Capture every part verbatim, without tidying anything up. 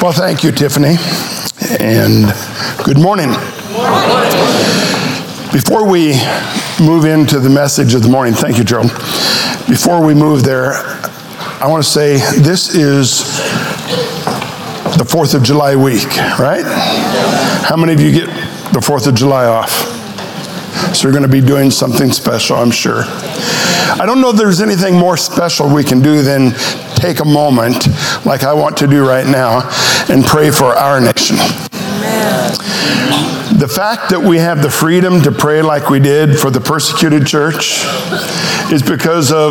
Well, thank you, Tiffany, and good morning. Before we move into the message of the morning, thank you, Gerald. Before we move there, I want to say this is the fourth of July week, right? How many of you get the fourth of July off? So you're going to be doing something special, I'm sure. I don't know if there's anything more special we can do than take a moment, like I want to do right now, and pray for our nation. Amen. The fact that we have the freedom to pray like we did for the persecuted church is because of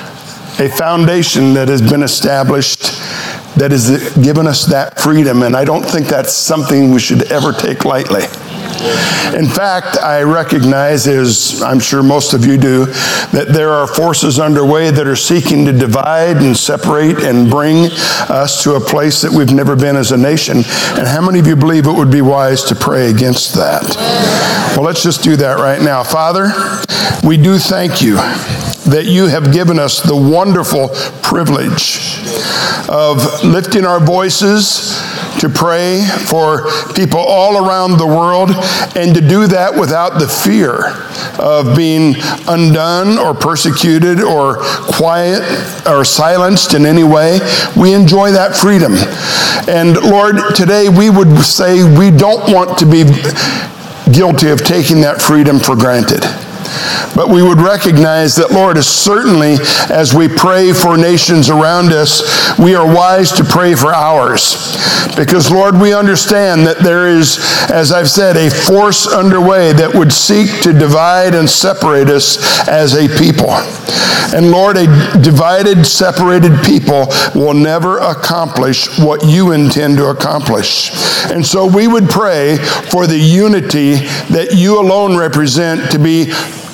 a foundation that has been established that has given us that freedom, and I don't think that's something we should ever take lightly. In fact, I recognize, as I'm sure most of you do, that there are forces underway that are seeking to divide and separate and bring us to a place that we've never been as a nation. And how many of you believe it would be wise to pray against that? Well, let's just do that right now. Father, we do thank you that you have given us the wonderful privilege of lifting our voices to pray for people all around the world, and to do that without the fear of being undone or persecuted or quiet or silenced in any way. We enjoy that freedom. And Lord, today we would say we don't want to be guilty of taking that freedom for granted. But we would recognize that, Lord, as certainly as we pray for nations around us, we are wise to pray for ours. Because, Lord, we understand that there is, as I've said, a force underway that would seek to divide and separate us as a people. And, Lord, a divided, separated people will never accomplish what you intend to accomplish. And so we would pray for the unity that you alone represent to be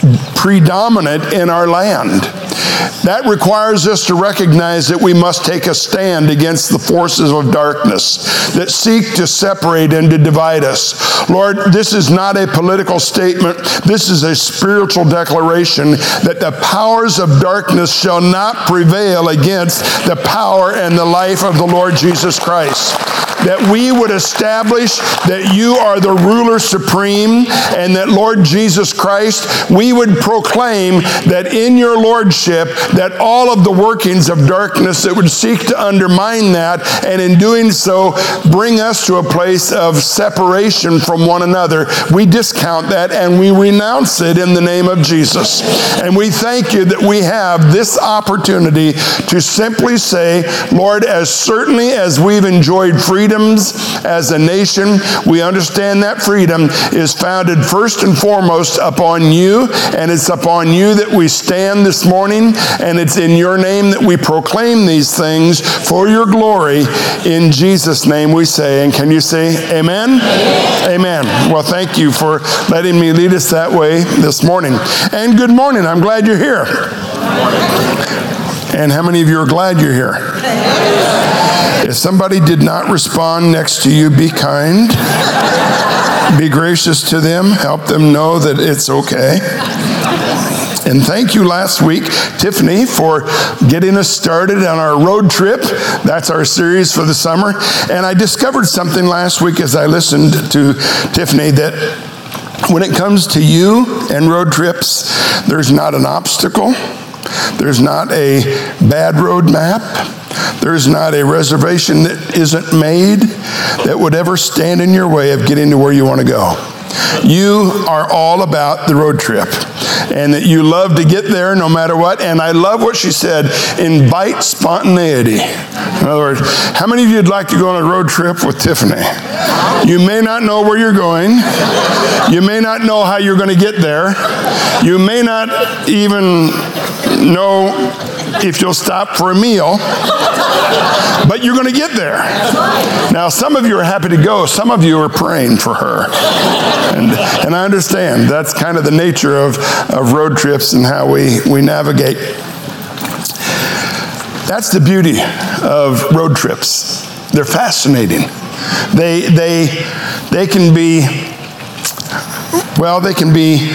predominant in our land. That requires us to recognize that we must take a stand against the forces of darkness that seek to separate and to divide us. Lord, this is not a political statement. This is a spiritual declaration that the powers of darkness shall not prevail against the power and the life of the Lord Jesus Christ. That we would establish that you are the ruler supreme, and that, Lord Jesus Christ, we would proclaim that in your lordship, that all of the workings of darkness that would seek to undermine that, and in doing so, bring us to a place of separation from one another, we discount that and we renounce it in the name of Jesus. And we thank you that we have this opportunity to simply say, Lord, as certainly as we've enjoyed freedom as a nation, we understand that freedom is founded first and foremost upon you, and it's upon you that we stand this morning, and it's in your name that we proclaim these things for your glory. In Jesus' name we say, and can you say amen? Amen. Amen. Well, thank you for letting me lead us that way this morning. And good morning. I'm glad you're here. And how many of you are glad you're here? If somebody did not respond next to you, be kind. Be gracious to them. Help them know that it's okay. And thank you last week, Tiffany, for getting us started on our road trip. That's our series for the summer. And I discovered something last week as I listened to Tiffany, that when it comes to you and road trips, there's not an obstacle. There's not a bad road map. There's not a reservation that isn't made that would ever stand in your way of getting to where you want to go. You are all about the road trip, and that you love to get there no matter what. And I love what she said, invite spontaneity. In other words, how many of you would like to go on a road trip with Tiffany? You may not know where you're going. You may not know how you're going to get there. You may not even know if you'll stop for a meal, but you're going to get there. Now, some of you are happy to go. Some of you are praying for her. And, and I understand that's kind of the nature of, of road trips and how we, we navigate. That's the beauty of road trips. They're fascinating. They, they, they can be, well, they can be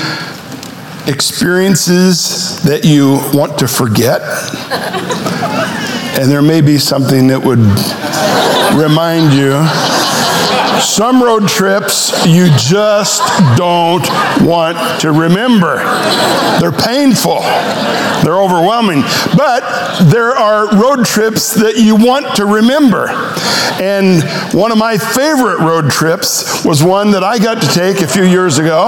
experiences that you want to forget. And there may be something that would remind you, some road trips you just don't want to remember. They're painful. They're overwhelming. But there are road trips that you want to remember. And one of my favorite road trips was one that I got to take a few years ago.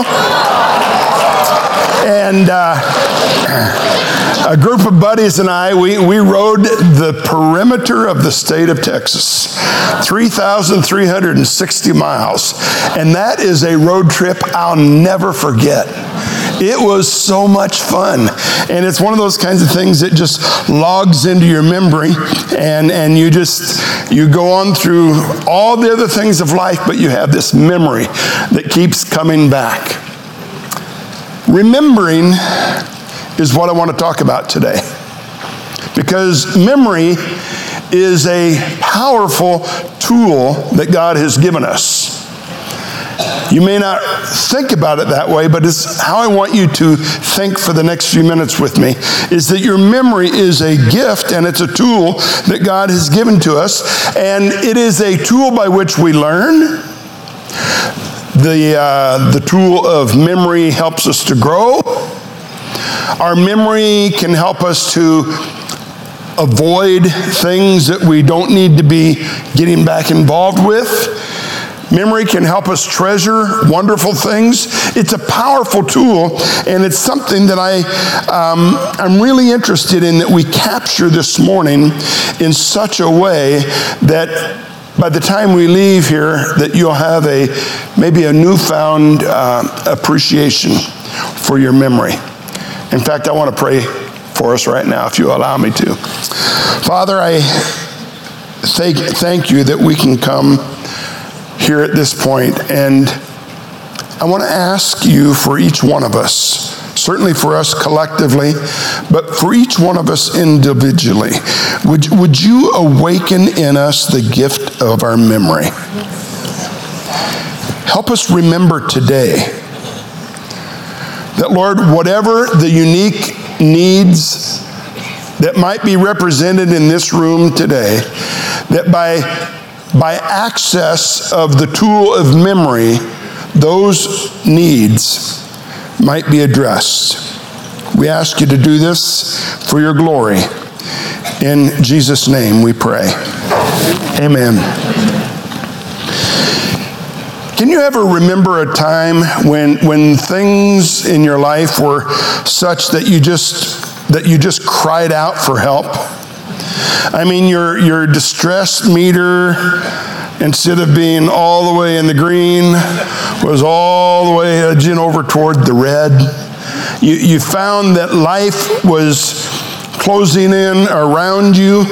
And uh, a group of buddies and I, we, we rode the perimeter of the state of Texas, three thousand three hundred sixty miles. And that is a road trip I'll never forget. It was so much fun. And it's one of those kinds of things that just logs into your memory, and, and you just, you go on through all the other things of life, but you have this memory that keeps coming back. Remembering is what I want to talk about today, because memory is a powerful tool that God has given us. You may not think about it that way, but it's how I want you to think for the next few minutes with me, is that your memory is a gift and it's a tool that God has given to us, and it is a tool by which we learn. The, uh, the tool of memory helps us to grow. Our memory can help us to avoid things that we don't need to be getting back involved with. Memory can help us treasure wonderful things. It's a powerful tool, and it's something that I, um, I'm really interested in that we capture this morning in such a way that by the time we leave here, that you'll have a maybe a newfound uh, appreciation for your memory. In fact, I want to pray for us right now, if you allow me to. Father, I thank, thank you that we can come here at this point, and I want to ask you for each one of us, certainly for us collectively, but for each one of us individually, would, would you awaken in us the gift of our memory? Help us remember today that, Lord, whatever the unique needs that might be represented in this room today, that by, by access of the tool of memory, those needs might be addressed. We ask you to do this for your glory. In Jesus' name we pray. Amen. Can you ever remember a time when when things in your life were such that you just that you just cried out for help? I mean, your your distress meter, instead of being all the way in the green, was all the way edging over toward the red. You, you found that life was closing in around you.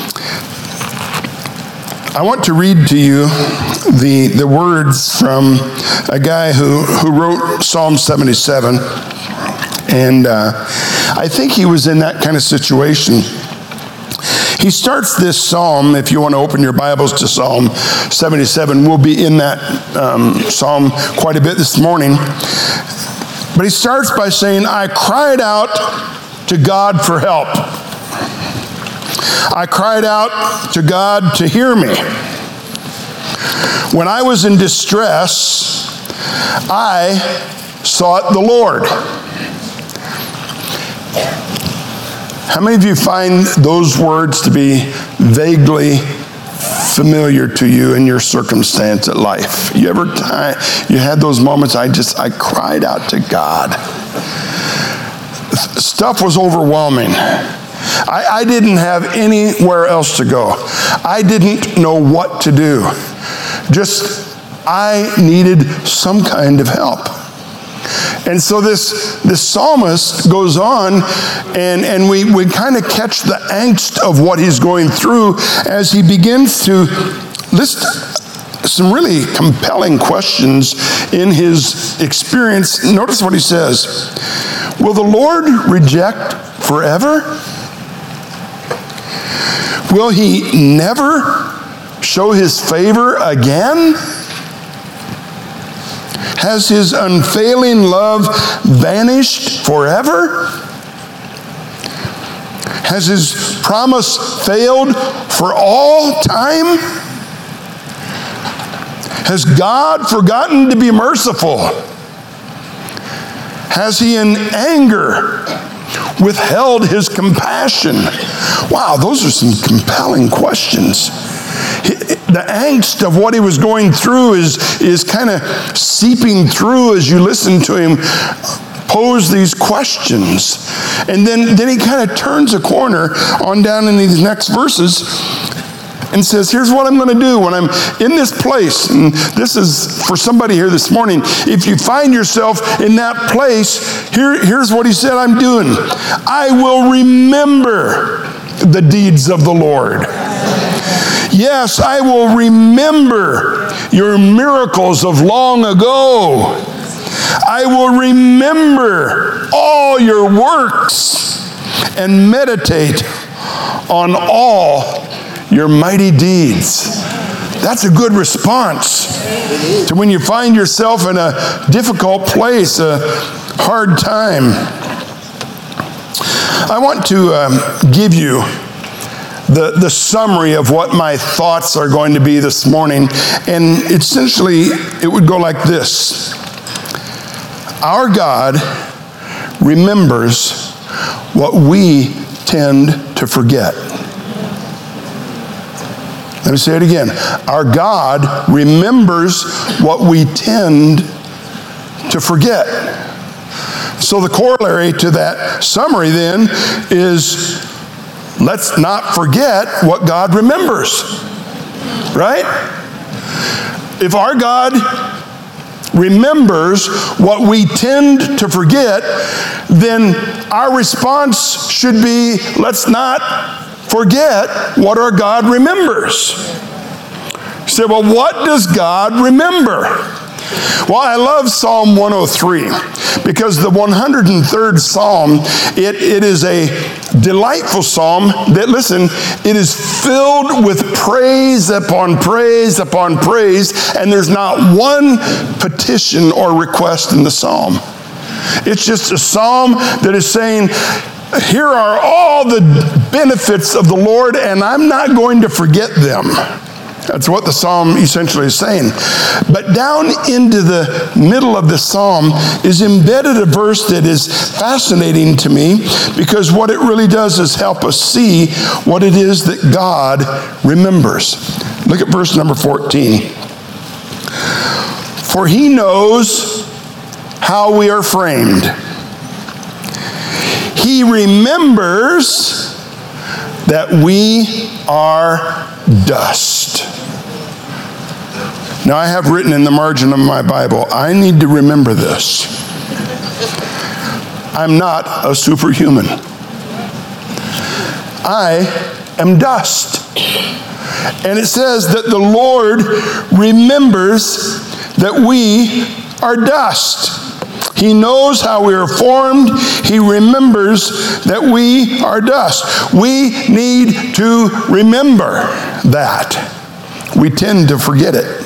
I want to read to you the, the words from a guy who, who wrote Psalm seventy-seven. And uh, I think he was in that kind of situation. He starts this psalm, if you want to open your Bibles to Psalm seventy-seven, we'll be in that um, psalm quite a bit this morning. But he starts by saying, I cried out to God for help. I cried out to God to hear me. When I was in distress, I sought the Lord. How many of you find those words to be vaguely familiar to you in your circumstance at life? You ever, you had those moments, I just, I cried out to God. Stuff was overwhelming. I, I didn't have anywhere else to go. I didn't know what to do. Just, I needed some kind of help. And so this, this psalmist goes on, and, and we, we kind of catch the angst of what he's going through as he begins to list some really compelling questions in his experience. Notice what he says. Will the Lord reject forever? Will he never show his favor again? Has his unfailing love vanished forever? Has his promise failed for all time? Has God forgotten to be merciful? Has he in anger withheld his compassion? Wow, those are some compelling questions. The angst of what he was going through is, is kind of seeping through as you listen to him pose these questions. And then, then he kind of turns a corner on down in these next verses and says, here's what I'm going to do when I'm in this place. And this is for somebody here this morning. If you find yourself in that place, here, here's what he said I'm doing. I will remember the deeds of the Lord. Yes, I will remember your miracles of long ago. I will remember all your works and meditate on all your mighty deeds. That's a good response to when you find yourself in a difficult place, a hard time. I want to um, give you the, the summary of what my thoughts are going to be this morning. And essentially, it would go like this. Our God remembers what we tend to forget. Let me say it again. Our God remembers what we tend to forget. So the corollary to that summary then is, let's not forget what God remembers. Right? If our God remembers what we tend to forget, then our response should be, let's not forget what our God remembers. You say, well, what does God remember? Well, I love Psalm one oh three because the one hundred third Psalm, it, it is a delightful psalm that, listen, it is filled with praise upon praise upon praise, and there's not one petition or request in the psalm. It's just a psalm that is saying, here are all the benefits of the Lord, and I'm not going to forget them. That's what the psalm essentially is saying. But down into the middle of the psalm is embedded a verse that is fascinating to me, because what it really does is help us see what it is that God remembers. Look at verse number fourteen. For he knows how we are framed. He remembers that we are dust. Now, I have written in the margin of my Bible, I need to remember this. I'm not a superhuman. I am dust. And it says that the Lord remembers that we are dust. He knows how we are formed. He remembers that we are dust. We need to remember that. We tend to forget it.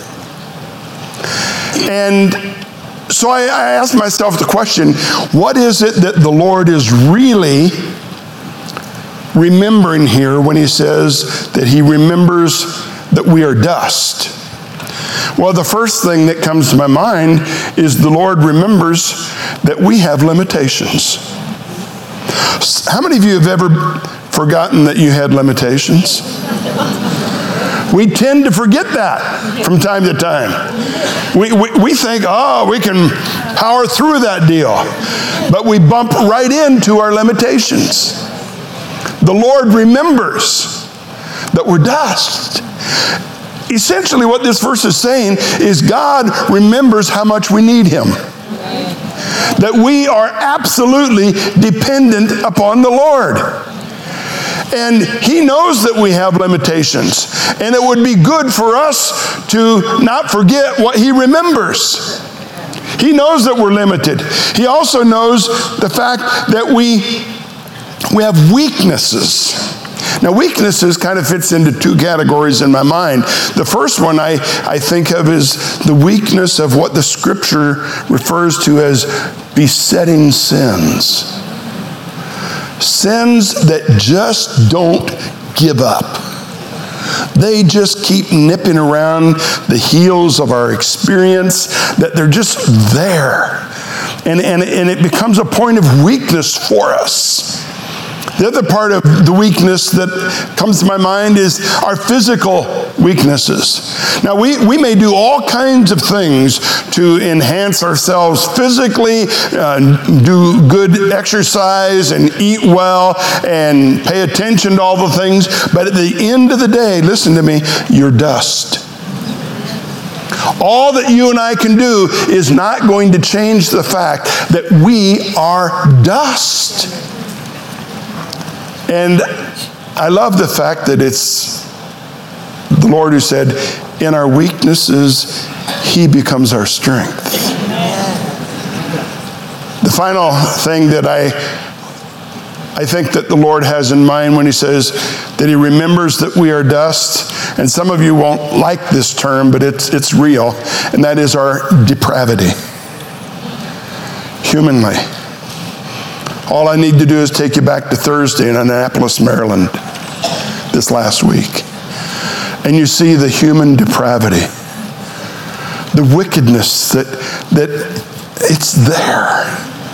And so I, I asked myself the question, what is it that the Lord is really remembering here when he says that he remembers that we are dust? Well, the first thing that comes to my mind is the Lord remembers that we have limitations. How many of you have ever forgotten that you had limitations? We tend to forget that from time to time. We, we, we think, oh, we can power through that deal. But we bump right into our limitations. The Lord remembers that we're dust. Essentially, what this verse is saying is God remembers how much we need him. That we are absolutely dependent upon the Lord. And he knows that we have limitations. And it would be good for us to not forget what he remembers. He knows that we're limited. He also knows the fact that we, we have weaknesses. Now, weaknesses kind of fits into two categories in my mind. The first one I, I think of is the weakness of what the scripture refers to as besetting sins. Sins that just don't give up. They just keep nipping around the heels of our experience, that they're just there. And, and, and it becomes a point of weakness for us. The other part of the weakness that comes to my mind is our physical weaknesses. Now, we, we may do all kinds of things to enhance ourselves physically, uh, do good exercise and eat well and pay attention to all the things, but at the end of the day, listen to me, you're dust. All that you and I can do is not going to change the fact that we are dust. And I love the fact that it's the Lord who said, in our weaknesses, He becomes our strength. The final thing that I, I think that the Lord has in mind when He says that He remembers that we are dust, and some of you won't like this term, but it's, it's real, and that is our depravity. Humanly. All I need to do is take you back to Thursday in Annapolis, Maryland, this last week. And you see the human depravity, the wickedness that, that it's there.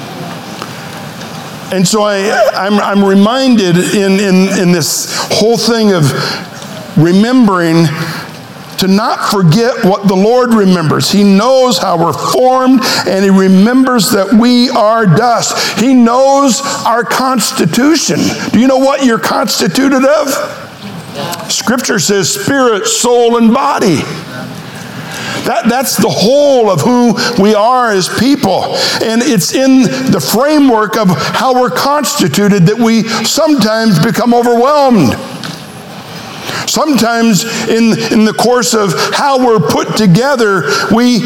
And so I, I'm, I'm reminded in, in, in this whole thing of remembering to not forget what the Lord remembers. He knows how we're formed, and He remembers that we are dust. He knows our constitution. Do you know what you're constituted of? Scripture says spirit, soul, and body. That, that's the whole of who we are as people. And it's in the framework of how we're constituted that we sometimes become overwhelmed. Sometimes in, in the course of how we're put together, we,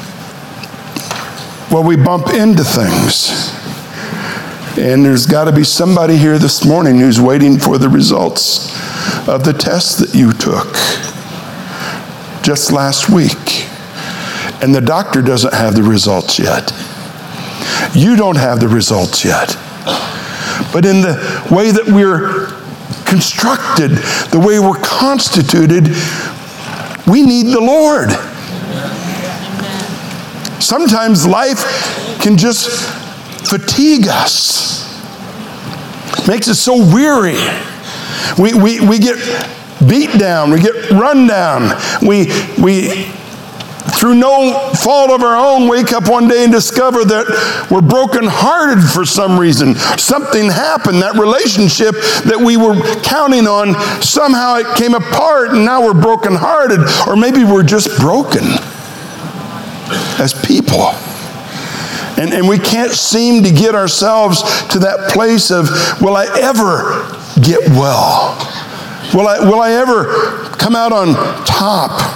well, we bump into things. And there's got to be somebody here this morning who's waiting for the results of the test that you took just last week. And the doctor doesn't have the results yet. You don't have the results yet. But in the way that we're constructed, the way we're constituted, we need the Lord. Sometimes life can just fatigue us. Makes us so weary. We, we, we get beat down. We get run down. We, we, through no fault of our own, wake up one day and discover that we're brokenhearted for some reason. Something happened. That relationship that we were counting on, somehow it came apart, and now we're brokenhearted. Or maybe we're just broken as people. And, and we can't seem to get ourselves to that place of, will I ever get well? Will I, will I ever come out on top?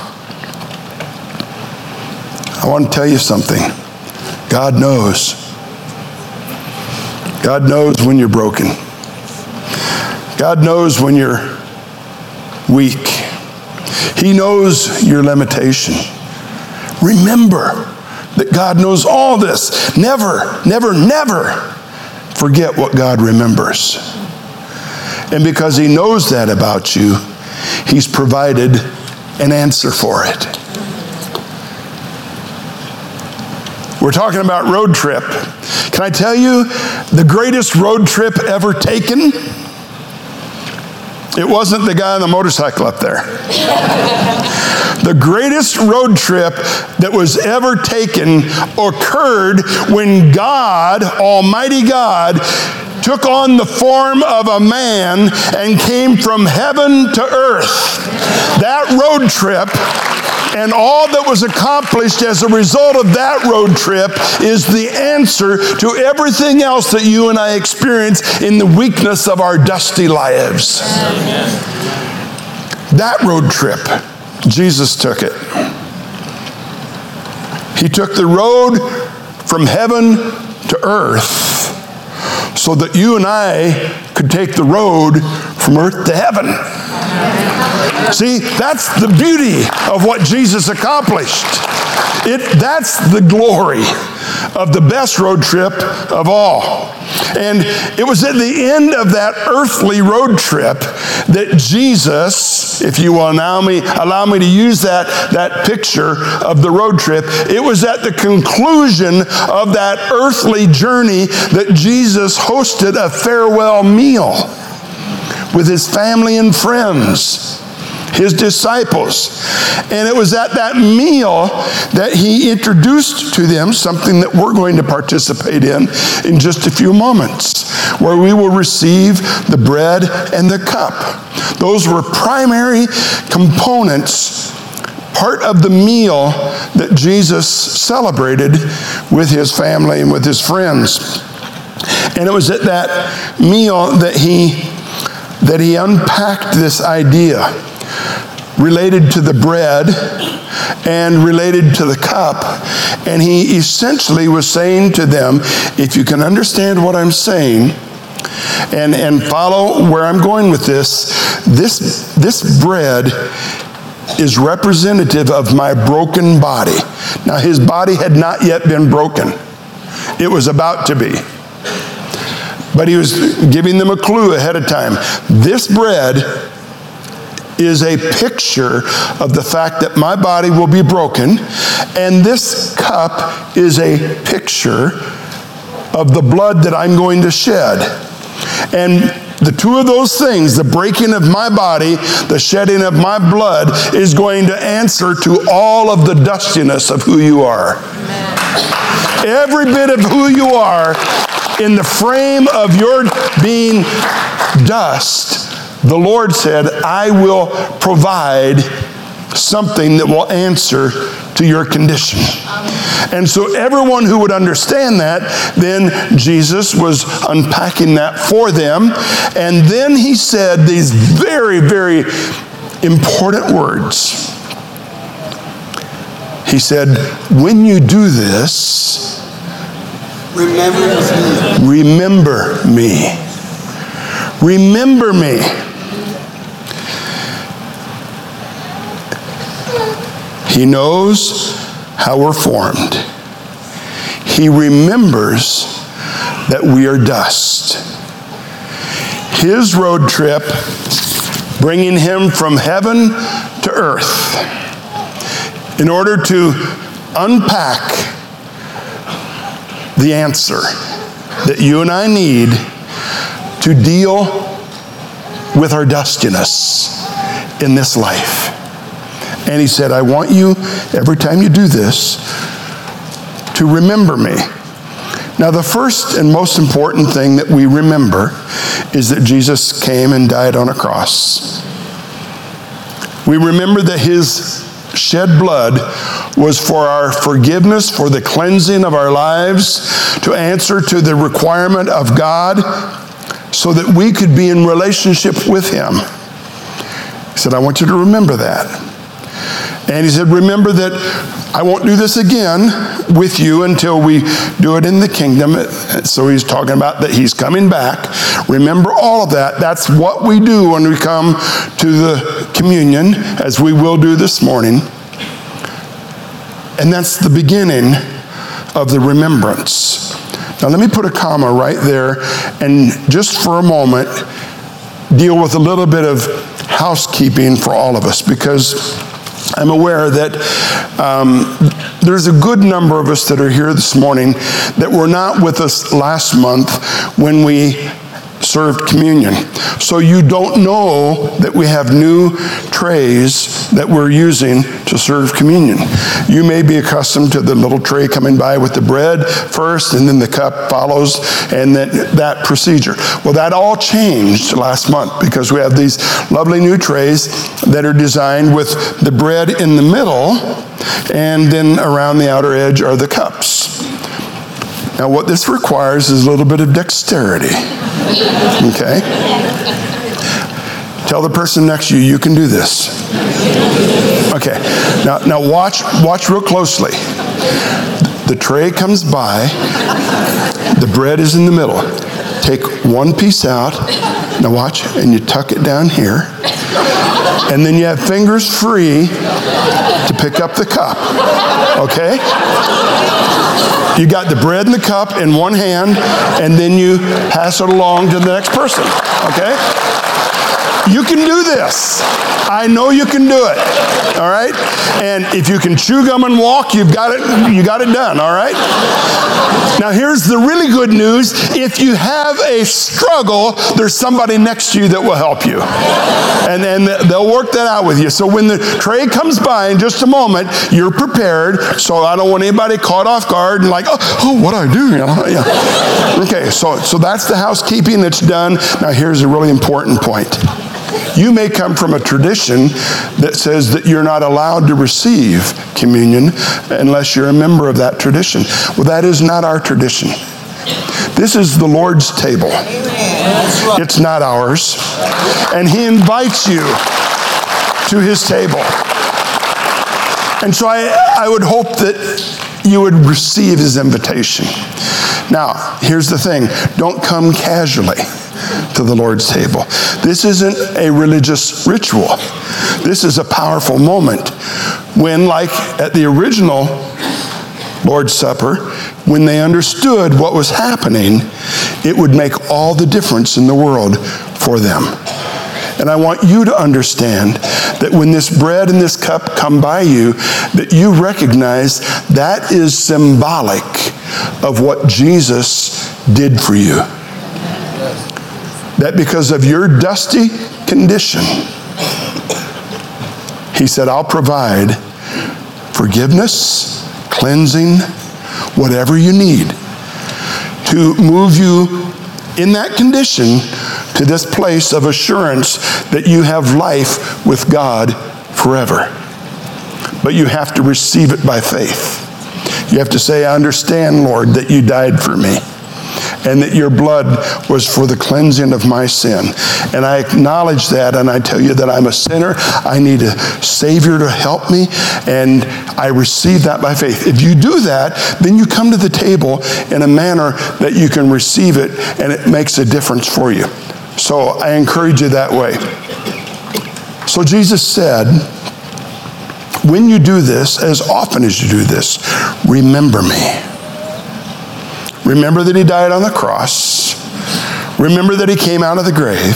I want to tell you something. God knows. God knows when you're broken. God knows when you're weak. He knows your limitation. Remember that God knows all this. Never, never, never forget what God remembers. And because He knows that about you, He's provided an answer for it. We're talking about road trip. Can I tell you the greatest road trip ever taken? It wasn't the guy on the motorcycle up there. The greatest road trip that was ever taken occurred when God, Almighty God, took on the form of a man and came from heaven to earth. That road trip and all that was accomplished as a result of that road trip is the answer to everything else that you and I experience in the weakness of our dusty lives. Amen. That road trip, Jesus took it. He took the road from heaven to earth so that you and I could take the road from earth to heaven. See, that's the beauty of what Jesus accomplished. It, that's the glory of the best road trip of all. And it was at the end of that earthly road trip that Jesus, if you will allow me, allow me to use that, that picture of the road trip, it was at the conclusion of that earthly journey that Jesus hosted a farewell meal with his family and friends, his disciples. And it was at that meal that he introduced to them something that we're going to participate in in just a few moments, where we will receive the bread and the cup. Those were primary components, part of the meal that Jesus celebrated with his family and with his friends. And it was at that meal that he that he unpacked this idea related to the bread and related to the cup. And he essentially was saying to them, if you can understand what I'm saying and, and follow where I'm going with this, this, this bread is representative of my broken body. Now, his body had not yet been broken. It was about to be. But he was giving them a clue ahead of time. This bread is a picture of the fact that my body will be broken, and this cup is a picture of the blood that I'm going to shed. And the two of those things, the breaking of my body, the shedding of my blood, is going to answer to all of the dustiness of who you are. Amen. Every bit of who you are, in the frame of your being dust, the Lord said, I will provide something that will answer to your condition. And so everyone who would understand that, then Jesus was unpacking that for them. And then he said these very, very important words. He said, when you do this, remember me. Remember me. Remember me. He knows how we're formed. He remembers that we are dust. His road trip, bringing him from heaven to earth, in order to unpack the answer that you and I need to deal with our dustiness in this life. And he said, I want you, every time you do this, to remember me. Now, the first and most important thing that we remember is that Jesus came and died on a cross. We remember that his shed blood was for our forgiveness, for the cleansing of our lives, to answer to the requirement of God, so that we could be in relationship with him. He said, I want you to remember that. And he said, remember that I won't do this again with you until we do it in the kingdom. So he's talking about that he's coming back. Remember all of that. That's what we do when we come to the communion, as we will do this morning. And that's the beginning of the remembrance. Now let me put a comma right there and just for a moment deal with a little bit of housekeeping for all of us, because I'm aware that um, there's a good number of us that are here this morning that were not with us last month when we served communion. So you don't know that we have new trays that we're using to serve communion. You may be accustomed to the little tray coming by with the bread first, and then the cup follows, and then that procedure. Well, that all changed last month because we have these lovely new trays that are designed with the bread in the middle, and then around the outer edge are the cups. Now, what this requires is a little bit of dexterity. Okay? Tell the person next to you, you can do this. Okay. Now, now watch, watch real closely. The tray comes by. The bread is in the middle. take one piece out. Now watch, and you tuck it down here. And then you have fingers free to pick up the cup. Okay? You got the bread and the cup in one hand, and then you pass it along to the next person. Okay? You can do this. I know you can do it. All right? And if you can chew gum and walk, you've got it, you got it done. All right? Now here's the really good news. If you have a struggle, there's somebody next to you that will help you. And then they'll work that out with you. So when the tray comes by in just a moment, you're prepared. So I don't want anybody caught off guard and like, oh, oh what do I do? You know? Yeah. Okay, so, so that's the housekeeping that's done. Now here's a really important point. You may come from a tradition that says that you're not allowed to receive communion unless you're a member of that tradition. Well, that is not our tradition. This is the Lord's table. It's not ours. And He invites you to His table. And so I, I would hope that you would receive His invitation. Now, here's the thing. Don't come casually to the Lord's table. This isn't a religious ritual. This is a powerful moment when, like at the original Lord's Supper, when they understood what was happening, it would make all the difference in the world for them. And I want you to understand that when this bread and this cup come by you, that you recognize that is symbolic of what Jesus did for you. That because of your dusty condition, He said, I'll provide forgiveness, cleansing, whatever you need to move you in that condition to this place of assurance that you have life with God forever. But you have to receive it by faith. You have to say, I understand, Lord, that you died for me, and that your blood was for the cleansing of my sin. And I acknowledge that, and I tell you that I'm a sinner. I need a Savior to help me, and I receive that by faith. If you do that, then you come to the table in a manner that you can receive it, and it makes a difference for you. So I encourage you that way. So Jesus said, when you do this, as often as you do this, remember me. Remember that He died on the cross. Remember that He came out of the grave.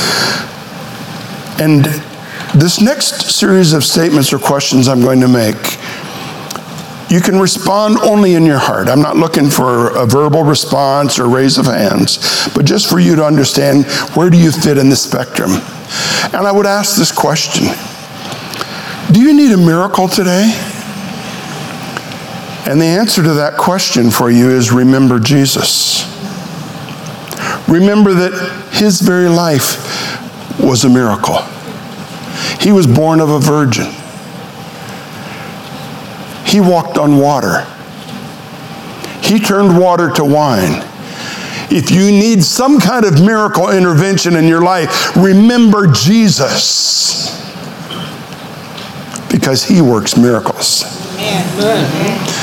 And this next series of statements or questions I'm going to make, you can respond only in your heart. I'm not looking for a verbal response or raise of hands, but just for you to understand, where do you fit in the spectrum? And I would ask this question: do you need a miracle today? And the answer to that question for you is remember Jesus. Remember that His very life was a miracle. He was born of a virgin. He walked on water. He turned water to wine. If you need some kind of miracle intervention in your life, remember Jesus, because He works miracles. Amen.